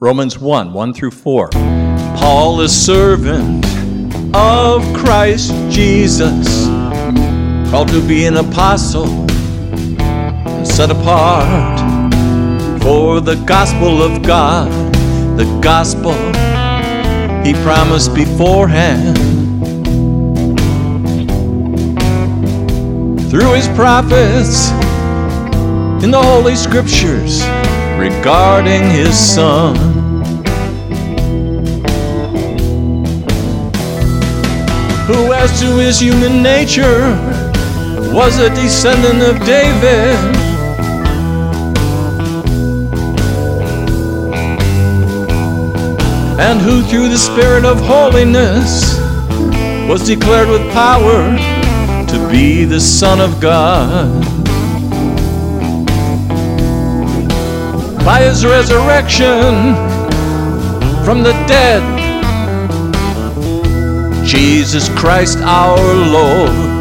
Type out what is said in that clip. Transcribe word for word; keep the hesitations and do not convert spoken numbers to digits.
Romans one, one through four. Paul, a servant of Christ Jesus, called to be an apostle and set apart for the gospel of God, the gospel he promised beforehand through his prophets in the Holy Scriptures regarding his Son. Who as to his human nature was a descendant of David, and who through the Spirit of holiness was declared with power to be the Son of God. By his resurrection from the dead, Jesus Christ our Lord.